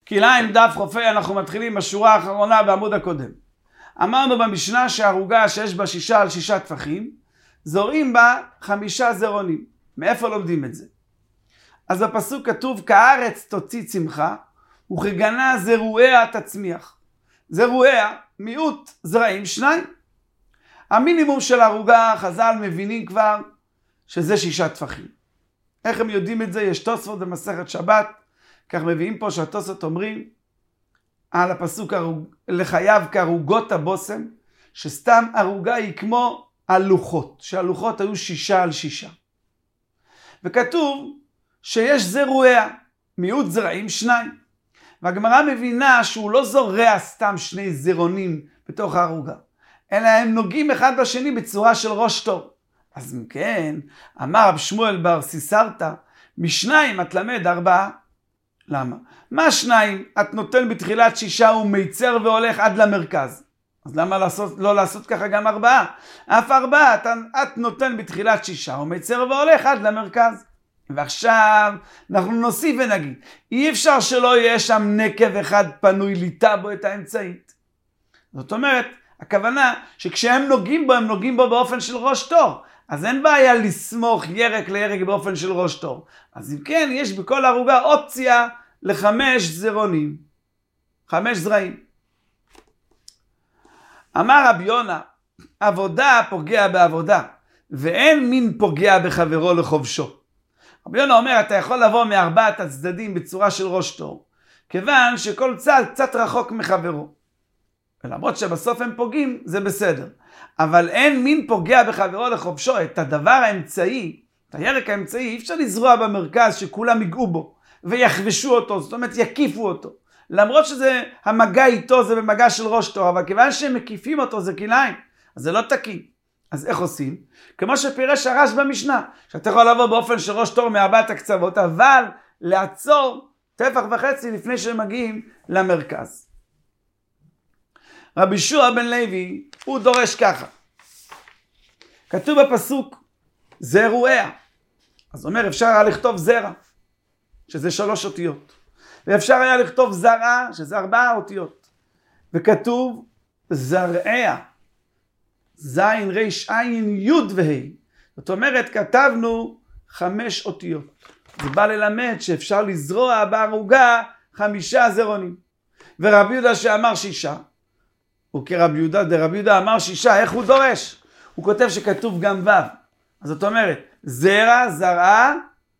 כלאיים דף חופי, אנחנו מתחילים בשורה האחרונה בעמוד הקודם. אמרנו במשנה שהערוגה שיש בה 6 על 6 טפחים, זורעים בה 5 זרעונים. מאיפה לומדים את זה? אז בפסוק כתוב, כארץ תוציא צמחה, וכגנה זרועיה תצמיח. זרועיה, מיעוט זרעים 2. המינימום של הערוגה, חז"ל מבינים כבר שזה 6 טפחים. איך הם יודעים את זה? יש תוספות במסכת שבת, כך מביאים פה שהתוספות אומרים על הפסוק לחייו כערוגות הבושם, שסתם ערוגה היא כמו הלוחות, שהלוחות היו 6 על 6. וכתוב שיש זרועיה, מיעוט זרעים 2. והגמרא מבינה שהוא לא זורע סתם 2 זרעונים בתוך הערוגה, אלא הם נוגעים אחד בשני בצורה של ראש תור. אז אם כן, אמר רב שמואל בר סיסרתא, משניים את למד 4. למה? מה 2? את נותן בתחילת 6 ומיצר והולך עד למרכז. אז למה לא לעשות ככה גם 4? אף 4 את נותן בתחילת 6 ומיצר והולך עד למרכז. ועכשיו אנחנו נוסיף ונגיד, אי אפשר שלא יהיה שם נקב אחד פנוי ליטה בו את האמצעית. זאת אומרת, הכוונה שכשהם נוגעים בו, הם נוגעים בו באופן של ראש תור. אז אין בעיה לסמוך ירק לירק באופן של ראש תור. אז אם כן, יש בכל ערוגה אופציה ל5 זרעונים. 5 זרעים. אמר רבי יונה, עבודה פוגע בעבודה, ואין מין פוגע בחברו לחובשו. רבי יונה אומר, אתה יכול לבוא מארבעת הצדדים בצורה של ראש תור, כיוון שכל צד קצת רחוק מחברו. ולמרות שבסוף הם פוגעים, זה בסדר. אבל אין מין פוגע בחברו לחובשו. את הדבר האמצעי, את הירק האמצעי, אי אפשר לזרוע במרכז שכולם יגעו בו ויחבשו אותו, זאת אומרת יקיפו אותו. למרות שזה המגע איתו זה במגע של ראש תור, אבל כיוון שהם מקיפים אותו זה כלאיים, אז זה לא תקין. אז איך עושים? כמו שפירש הרש במשנה, שאתה יכול לבוא באופן של ראש תור מארבעת הקצוות, אבל לעצור 1.5 טפח לפני שהם מגיעים למרכז. רבי יהושע בן לוי, הוא דורש ככה. כתוב בפסוק, זרועיה. אז אומר, אפשר היה לכתוב זרע, שזה 3 אותיות. ואפשר היה לכתוב זרעה, שזה 4 אותיות. וכתוב, זרעיה. זין ריש עין יוד והי. זאת אומרת, כתבנו 5 אותיות. זה בא ללמד שאפשר לזרוע בערוגה 5 זרעונים. ורבי יהודה שאמר 6, וכרבי יהודה, דרבי יהודה אמר 6, איך הוא דורש? הוא כותב שכתוב גם ו'. אז זאת אומרת, זרע, זרעה,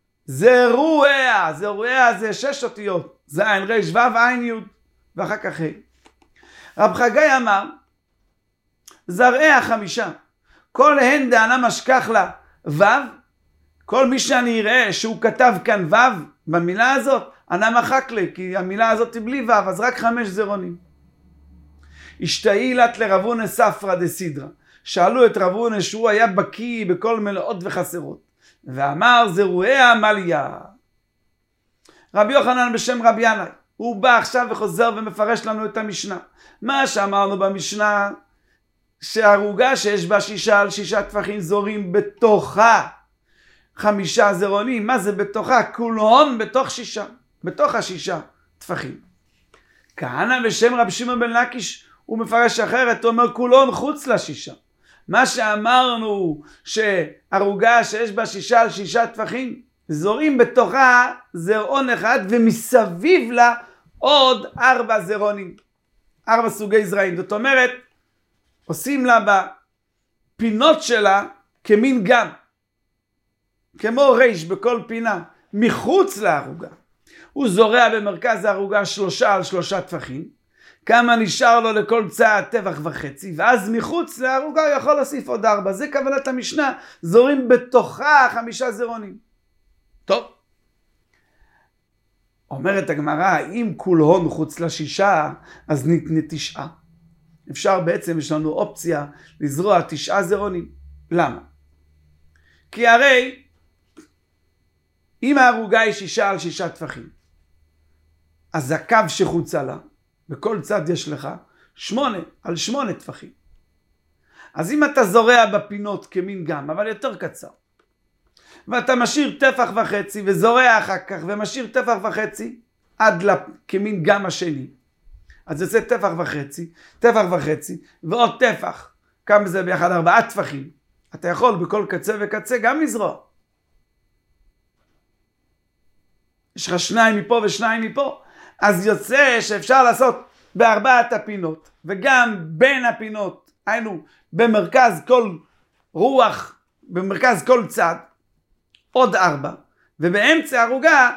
זרועיה. זרועיה זה 6 אותיות. זין ריש ו' עין יוד. ואחר כך ה'. רב חגי אמר, זרעיה 5. כל הן דענה משכח לה ו', כל מי שאני אראה שהוא כתב כאן ו' במילה הזאת, ענה מחק לי, כי המילה הזאת היא בלי ו', אז רק 5 זרעונים. השתאילת לרב הונא ספרא דסידרא. שאלו את רב הונא שהוא היה בקיא בכל מלאות וחסרות. ואמר זרועיה מליה. רבי יוחנן בשם רבי ינאי, הוא בא עכשיו וחוזר ומפרש לנו את המשנה. מה שאמרנו במשנה, שהערוגה שיש בה 6 על 6 טפחים זורים בתוכה 5 זרעונים. מה זה בתוכה? כולון בתוך 6. בתוך 6 טפחים. כהנא בשם רבי שמעון בן לקיש הוא מפרש אחרת, הוא אומר כולון חוץ ל6. מה שאמרנו שערוגה שיש בה 6 על 6 טפחים זורים בתוכה זרעון אחד ומסביב לה עוד 4 זרעונים. 4 סוגי זרעים. זאת אומרת, עושים לה בפינות שלה כמין גן. כמו ריש בכל פינה. מחוץ לערוגה. הוא זורע במרכז הערוגה 3 על 3 טפחים. כמה נשאר לו לכל צעד 1.5 טפח. ואז מחוץ לערוגה הוא יכול להוסיף עוד 4. זה כוונת המשנה. זורים בתוכה 5 זרעונים. טוב. אומרת הגמרא, אם כולהון חוץ ל6, אז נתנה 9. אפשר בעצם, יש לנו אופציה לזרוע 9 זרעונים. למה? כי הרי אם הערוגה היא 6 על 6 טפחים, אז הקו שחוצה לה, בכל צד יש לך 8 על 8 טפחים. אז אם אתה זורע בפינות כמין גם, אבל יותר קצר, ואתה משאיר 1.5 טפח וזורע אחר כך ומשאיר 1.5 טפח, עד כמין גם השני. אז יוצא טפח וחצי, ועוד טפח. כמה זה ביחד? 4 טפחים. אתה יכול בכל קצה וקצה גם לזרוע. יש לך 2 מפה ו2 מפה. אז יוצא שאפשר לעשות ב4 הפינות, וגם בין הפינות, היינו במרכז כל רוח, במרכז כל צד, עוד 4, ובאמצע הערוגה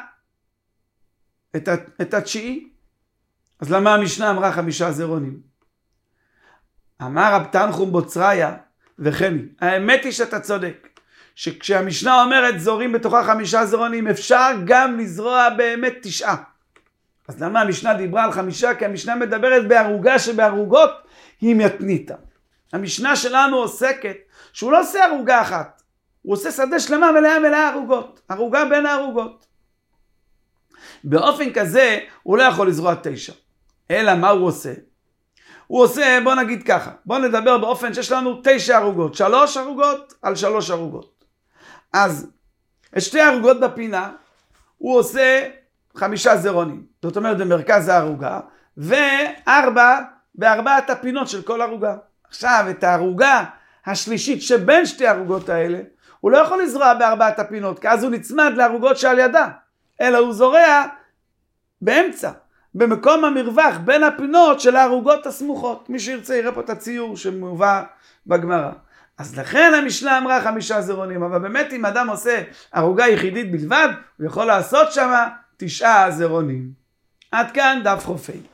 את התשיעי. אז למה המשנה אמרה 5 זרעונים? אמר רב תנחום בוצריה וכן, האמת היא שאתה צודק, שכשהמשנה אומרת זורים בתוכה 5 זרעונים, אפשר גם לזרוע באמת 9. אז למה המשנה דיברה על 5? כי המשנה מדברת בערוגה שבערוגות היא מתניתה. המשנה שלנו עוסקת שהוא לא עושה ערוגה אחת, הוא עושה שדה שלמה מלאה ערוגות, ערוגה בין הערוגות. באופן כזה הוא לא יכול לזרוע 9. אלא מה הוא עושה? הוא עושה, בוא נגיד ככה, בוא נדבר באופן שיש לנו 9 ערוגות, 3 ערוגות על 3 ערוגות. אז את 2 ערוגות בפינה הוא עושה 5 זרעונים, זאת אומרת במרכז הערוגה, ו4 ב4 הפינות של כל ערוגה. עכשיו את הערוגה השלישית שבין 2 הערוגות האלה, הוא לא יכול לזרוע ב4 הפינות, כי אז הוא נצמד לערוגות שעל ידה, אלא הוא זורע באמצע, במקום המרווח בין הפינות של הערוגות הסמוכות. מי שירצה יראה פה את הציור שמובא בגמרא. אז לכן המשנה אמרה 5 זרעונים, אבל באמת אם אדם עושה ערוגה יחידית בלבד, הוא יכול לעשות שם 9 זרעונים. עד כאן דף חופי.